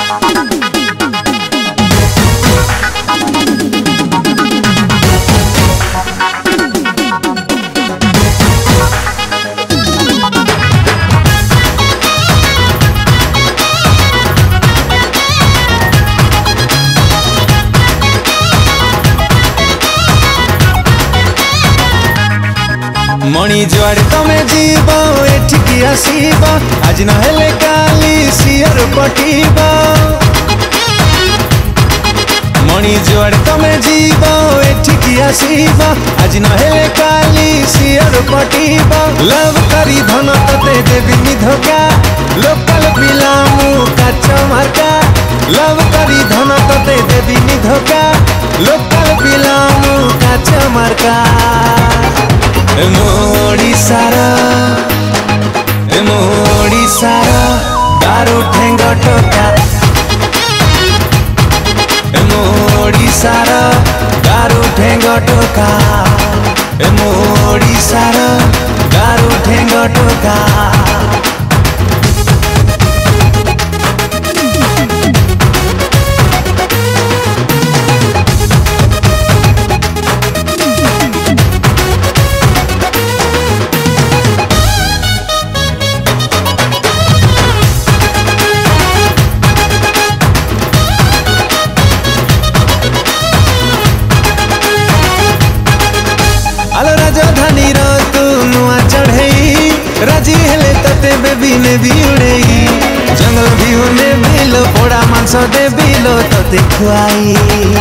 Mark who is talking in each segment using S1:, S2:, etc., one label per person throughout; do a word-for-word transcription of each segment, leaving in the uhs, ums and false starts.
S1: मणि जुआड़े तमे जीव एठिकी आसीब आज नहेले काली सियर पटीब। मणि जुआड़े तमे जीव एठिकी आसीब आज नहेले काली सियर पटीब। लव करी धन तते देवी धोखा लोकल पिलामु काच मार्का। लव करी धन तते देवी धोखा लोकल पिलामु काच मार्का। मोड़ी सारा मोड़ी सारा दारू ठेंग टोका। मोड़ी सारा दारू ठेंग टोका। मोड़ी सारा दारू ठेंग टोका। राजधानी तू नुआ चढ़ई राजी हेले तते बेबी ने भी उड़ेई। जंगल भी होने बिलो पोड़ा मांस दे बिलो तते खुआई।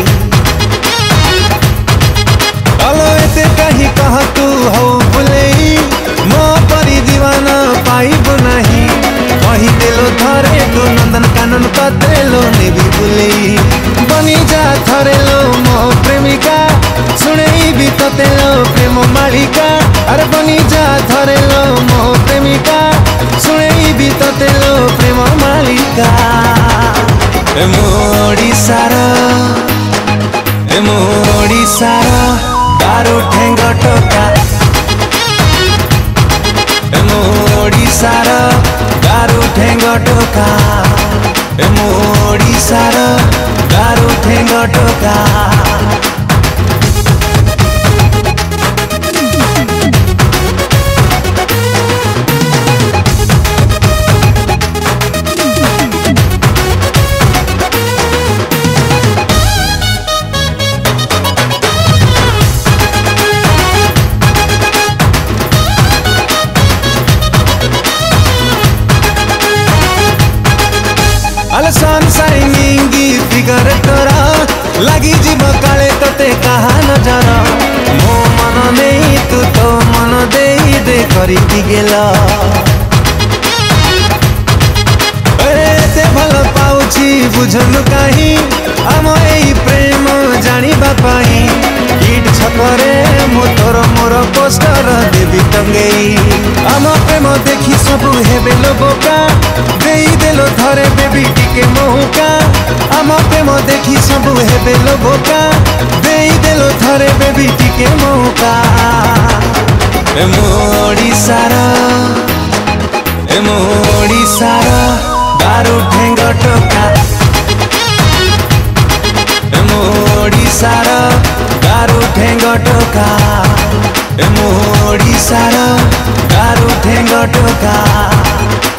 S1: अलो एते कहीं कह तू हो भुलई मो परी दीवाना पाइब नहीं। कही देलो थरे तू नंदन कानन कदेलो ने भी भुलई। बनी जा थरे लो मो प्रेमिका सुनेई भी तते लो प्रेम मालिका। अरे बनी जा थरे लो मो प्रेमिका सुनेई भी तते लो प्रेम मालिका। मोड़ी सारा मोड़ी सारा दारू ठेंग टोका। मोड़ी सारा दारू ठेंग टोका। मोड़ी सारा दारू ठेंग टोका। सनशाइनिंग फिगर तोरा लगी जीव काले तते कहा नजर। मो मन नहीं तू तो मन दे दे करी गेला। भल पाउछि बुझनु कहीं आम एई प्रेम जानिबा पाई। ईट छकरे मो तोर मोर पोस्टर देवी टंगेई। आम प्रेम देखी सबु हेबे लो बोका देई देलो थरे बेबी टिके मौका। आम प्रेम देखी सबु हेबे लो बोका देई देलो थरे बेबी टिके मौका। मोड़ी सारा मोड़ी सारा दारू ठेंग टोका। मोड़ी सारा दारू ठेंग टोका। मोड़ी सारा दारू ठेंग टोका।